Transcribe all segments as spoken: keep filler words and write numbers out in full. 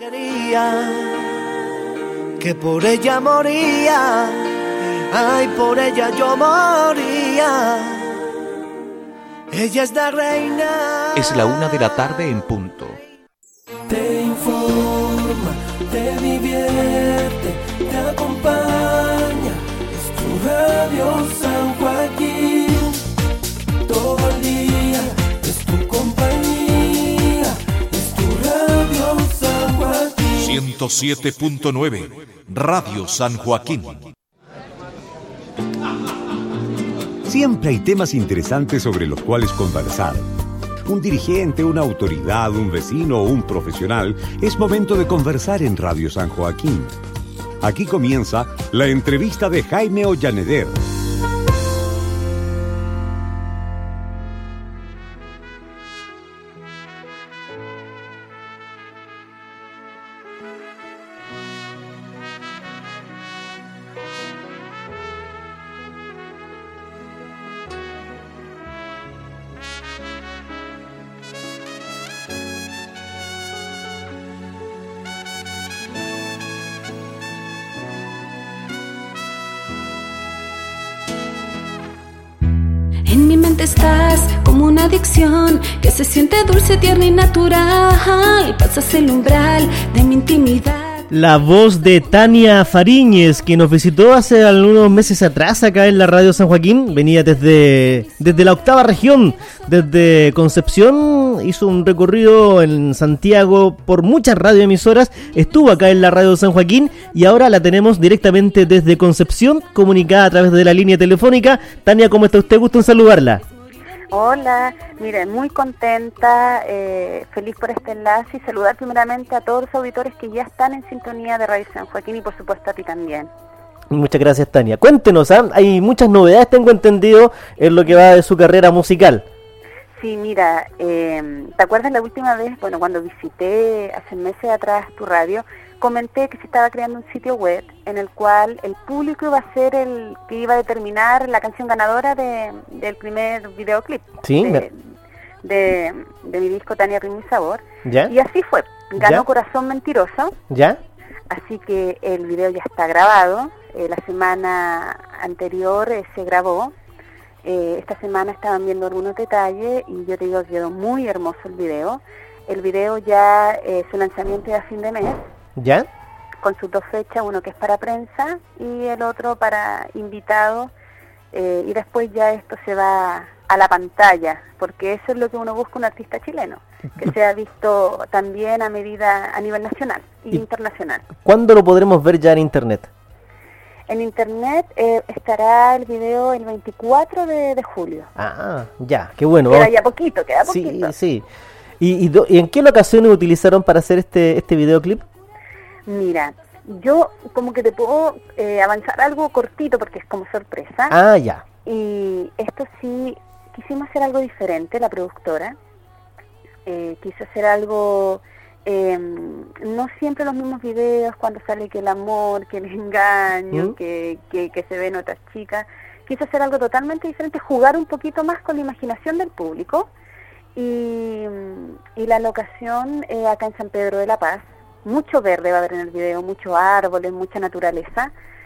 Quería que por ella moría, ay, por ella yo moría. Ella es la reina. Es la una de la tarde en punto. Te informa, te divierte, te acompaña. Es tu radio San Joaquín. Todo el día es tu compañía. Es tu radio San Joaquín. ciento siete punto nueve Radio San Joaquín. Siempre hay temas interesantes sobre los cuales conversar. Un dirigente, una autoridad, un vecino o un profesional, es momento de conversar en Radio San Joaquín. Aquí comienza la entrevista de Jaime Ollaneder. Estás como una adicción que se siente dulce, tierna y natural. Pasas el umbral de mi intimidad. La voz de Tania Fariñez, que nos visitó hace algunos meses atrás acá en la Radio San Joaquín. Venía desde, desde la octava región, desde Concepción. Hizo un recorrido en Santiago por muchas radioemisoras. Estuvo acá en la Radio San Joaquín y ahora la tenemos directamente desde Concepción, comunicada a través de la línea telefónica. Tania, ¿cómo está usted? Gusto en saludarla. Hola, mire, muy contenta, eh, feliz por este enlace y saludar primeramente a todos los auditores que ya están en sintonía de Radio San Joaquín y por supuesto a ti también. Muchas gracias, Tania. Cuéntenos, ¿eh? Hay muchas novedades, tengo entendido, en lo que va de su carrera musical. Sí, mira, eh, ¿te acuerdas la última vez, bueno, cuando visité hace meses atrás tu radio, comenté que se estaba creando un sitio web en el cual el público iba a ser el que iba a determinar la canción ganadora de, del primer videoclip ¿Sí? de, de, de mi disco Tania Ritmo y Sabor. ¿Ya? Y así fue, ganó ¿Ya? Corazón Mentiroso. ¿Ya? Así que el video ya está grabado, eh, la semana anterior eh, se grabó, eh, esta semana estaban viendo algunos detalles y yo te digo que quedó muy hermoso el video. El video ya, eh, su lanzamiento es a fin de mes. ¿Ya? Con sus dos fechas, uno que es para prensa y el otro para invitados, eh, y después ya esto se va a la pantalla, porque eso es lo que uno busca un artista chileno, que sea visto también a medida a nivel nacional e ¿Y internacional. ¿Cuándo lo podremos ver ya en internet? En internet eh, estará el video el veinticuatro de, de julio. Ah, ya, qué bueno. Queda Vamos. ya poquito, queda Sí, poquito. sí. ¿Y, y, do, ¿Y en qué locaciones utilizaron para hacer este, este videoclip? Mira, yo como que te puedo eh, avanzar algo cortito porque es como sorpresa. Ah, ya. Y esto sí, quisimos hacer algo diferente, la productora. Eh, quiso hacer algo, eh, no siempre los mismos videos, cuando sale que el amor, que el engaño, ¿Mm? que, que, que se ven otras chicas. Quiso hacer algo totalmente diferente, jugar un poquito más con la imaginación del público. Y, y la locación eh, acá en San Pedro de la Paz. Mucho verde va a haber en el video, muchos árboles, mucha naturaleza.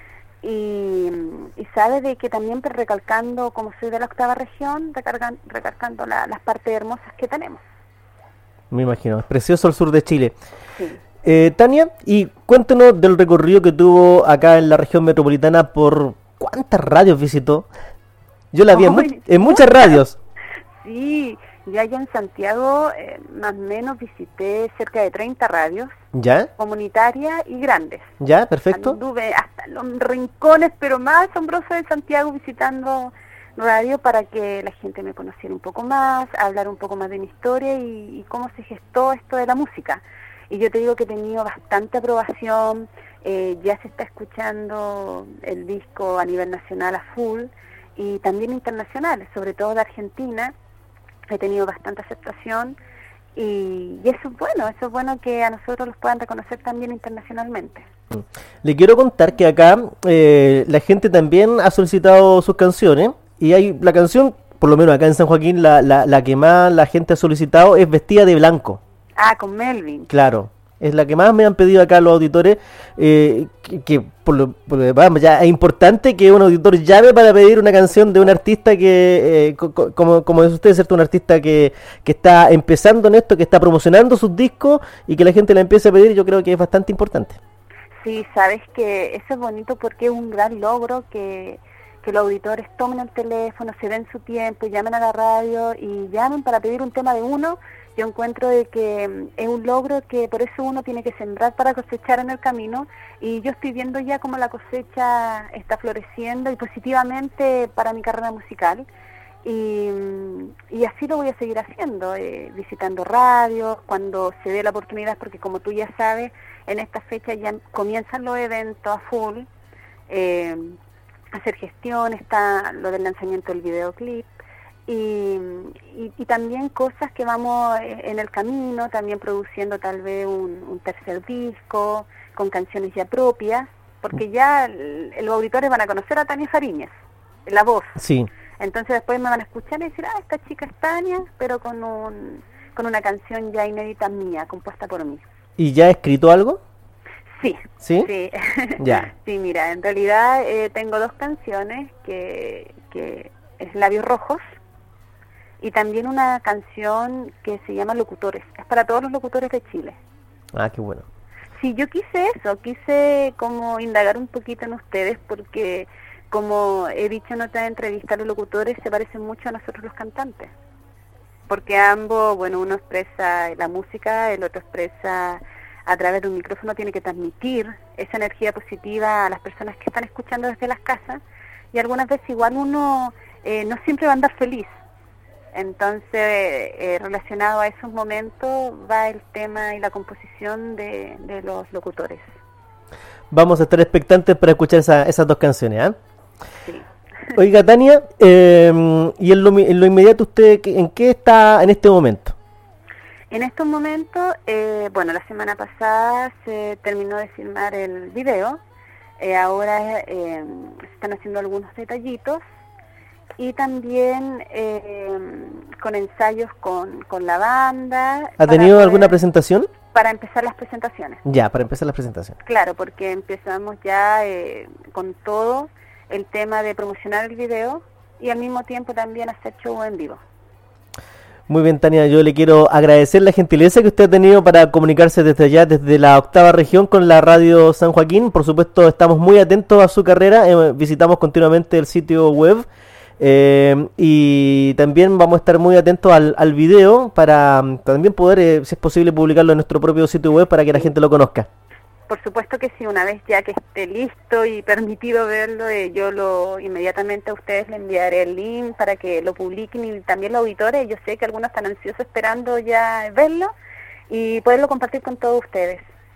Y, y sabes de que también pues, recalcando, como soy de la octava región, recargan, recalcando la, las partes hermosas que tenemos. Me imagino, es precioso el sur de Chile. Sí. Eh, Tania, y cuéntanos del recorrido que tuvo acá en la región metropolitana. ¿Por cuántas radios visitó? Yo la vi en, mu en muchas radios. Sí, ya allá en Santiago, eh, más o menos visité cerca de treinta radios. ¿Ya? Comunitarias y grandes. ¿Ya? Perfecto. Anduve hasta los rincones, pero más asombrosos de Santiago, visitando radio para que la gente me conociera un poco más, hablar un poco más de mi historia y, y cómo se gestó esto de la música. Y yo te digo que he tenido bastante aprobación, eh, ya se está escuchando el disco a nivel nacional a full y también internacional, sobre todo de Argentina. He tenido bastante aceptación y, y eso es bueno, eso es bueno que a nosotros los puedan reconocer también internacionalmente. Le quiero contar que acá eh, la gente también ha solicitado sus canciones y hay la canción, por lo menos acá en San Joaquín, la, la, la que más la gente ha solicitado es Vestida de Blanco. Ah, con Melvin. Claro. es la que más me han pedido acá los auditores, eh, que, que por lo, por lo vamos, ya es importante que un auditor llame para pedir una canción de un artista que, eh, co, co, como, como es usted, ¿cierto? Un artista que, que está empezando en esto, que está promocionando sus discos y que la gente la empiece a pedir, yo creo que es bastante importante. Sí, sabes que eso es bonito porque es un gran logro que, que los auditores tomen el teléfono, se den su tiempo, llamen a la radio y llamen para pedir un tema de uno. Yo encuentro de que es un logro que por eso uno tiene que sembrar para cosechar en el camino, y yo estoy viendo ya cómo la cosecha está floreciendo y positivamente para mi carrera musical, y, y así lo voy a seguir haciendo, eh, visitando radios cuando se dé la oportunidad, porque como tú ya sabes, en esta fecha ya comienzan los eventos a full, eh, hacer gestión, está lo del lanzamiento del videoclip, Y, y, y también cosas que vamos en el camino, también produciendo tal vez un, un tercer disco con canciones ya propias, porque ya el, los auditores van a conocer a Tania Fariñez, la voz. Sí. Entonces después me van a escuchar y decir, ah, esta chica es Tania, pero con un con una canción ya inédita mía, compuesta por mí. ¿Y ya ha escrito algo? Sí. ¿Sí? Sí. Ya. Sí, mira, en realidad eh, tengo dos canciones que, que es Labios Rojos, y también una canción que se llama Locutores. Es para todos los locutores de Chile. Ah, qué bueno. Sí, yo quise eso, quise como indagar un poquito en ustedes, porque como he dicho en otra entrevista, los locutores se parecen mucho a nosotros los cantantes. Porque ambos, bueno, uno expresa la música, el otro expresa a través de un micrófono, tiene que transmitir esa energía positiva a las personas que están escuchando desde las casas, y algunas veces igual uno eh, no siempre va a andar feliz. Entonces, eh, relacionado a esos momentos va el tema y la composición de, de los locutores. Vamos a estar expectantes para escuchar esa, esas dos canciones, ¿eh? Sí. Oiga, Tania, eh, y en lo, en lo inmediato, ¿usted en qué está en este momento? En estos momentos, eh, bueno, la semana pasada se terminó de filmar el video, eh, ahora eh, se están haciendo algunos detallitos, y también eh, con ensayos con, con la banda. ¿Ha tenido poder, alguna presentación? Para empezar las presentaciones. Ya, para empezar las presentaciones. Claro, porque empezamos ya eh, con todo el tema de promocionar el video y al mismo tiempo también hacer show en vivo. Muy bien, Tania, yo le quiero agradecer la gentileza que usted ha tenido para comunicarse desde allá, desde la octava región con la Radio San Joaquín. Por supuesto, estamos muy atentos a su carrera, eh, visitamos continuamente el sitio web. Eh, y también vamos a estar muy atentos al, al video para um, también poder, eh, si es posible, publicarlo en nuestro propio sitio web para que la gente lo conozca. Por supuesto que sí, una vez ya que esté listo y permitido verlo, eh, yo lo inmediatamente a ustedes le enviaré el link para que lo publiquen, y también los auditores, yo sé que algunos están ansiosos esperando ya verlo y poderlo compartir con todos ustedes.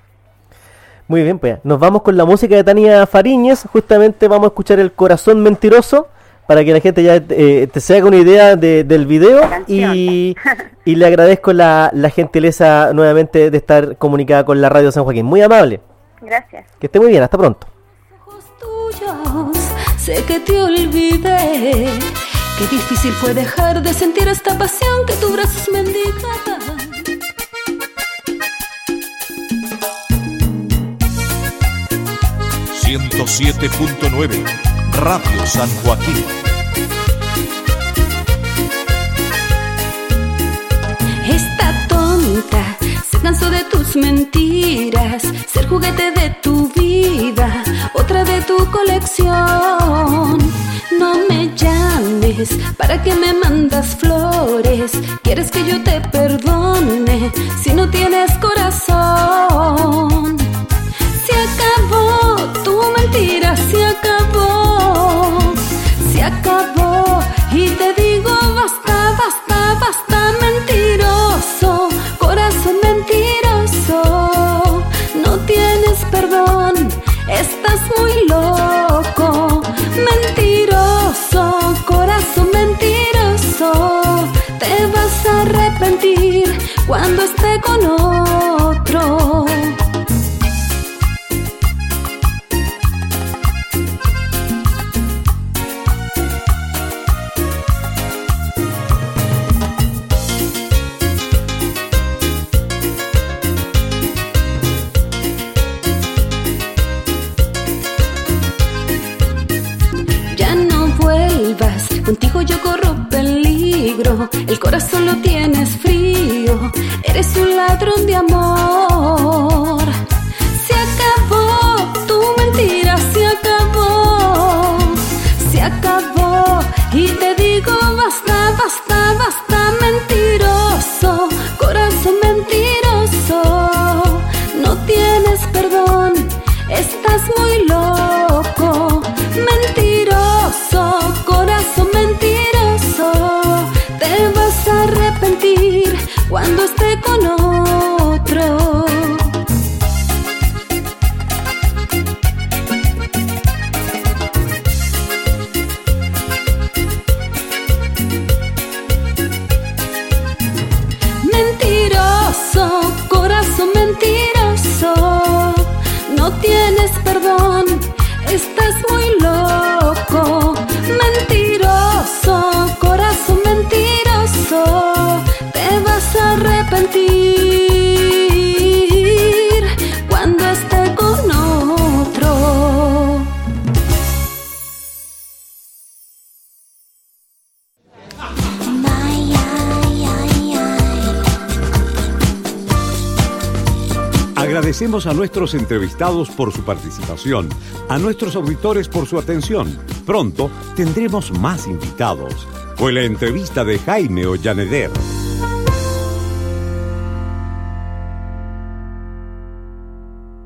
Muy bien, pues nos vamos con la música de Tania Fariñez. Justamente vamos a escuchar El Corazón Mentiroso, para que la gente ya eh, te se haga una idea de, del video, y, y le agradezco la, la gentileza nuevamente de estar comunicada con la Radio San Joaquín. Muy amable. Gracias. Que esté muy bien, hasta pronto. Ojos tuyos, sé que te olvidé, qué difícil fue dejar de sentir esta pasión que tus brazos mendigaban. ciento siete punto nueve Radio San Joaquín. Esta tonta se cansó de tus mentiras, ser juguete de tu vida, otra de tu colección. No me llames, ¿para qué me mandas flores? ¿Quieres que yo te perdone si no tienes corazón? Se acabó tu mentira, se acabó, se acabó, y te digo basta, basta, basta, mentiroso, corazón mentiroso, no tienes perdón, estás muy loco, mentiroso, corazón mentiroso, te vas a arrepentir cuando esté con otro. Contigo yo corro peligro, el corazón lo tienes frío, eres un ladrón de amor. Se acabó tu mentira, se acabó, se acabó. Y te digo basta, basta, basta, mentiroso, corazón mentiroso. No tienes perdón, estás muy loco. Mentiroso, corazón mentiroso. Te vas a arrepentir cuando esté con otro. Mentiroso, corazón mentiroso. No tienes perdón, estás muy loco. Mentiroso, corazón mentiroso. Te vas a arrepentir cuando esté con otro. Agradecemos a nuestros entrevistados por su participación, a nuestros auditores por su atención. Pronto tendremos más invitados. Fue la entrevista de Jaime Ollaneder.